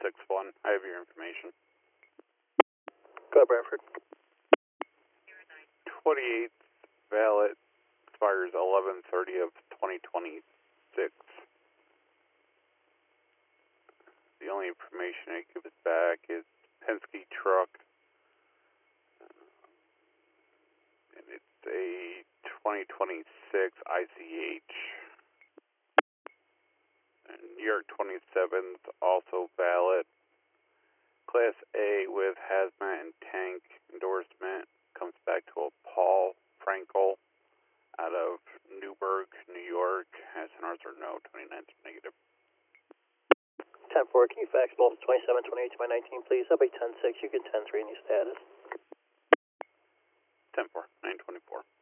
1061. I have your information. Go ahead, Bradford. 28th valid expires 11/30 of 2026. The only information I give us back is Penske truck, and it's a 2026 ICH. And New York 27th, also valid. Class A with hazmat and tank endorsement. Comes back to a Paul Frankel out of Newburgh, New York. SNRs are no, 29's negative. 10-4, can you fax both 27, 28 to my 19, please? That'll be 10-6. You get 10-3 in your status. 10-4, 924.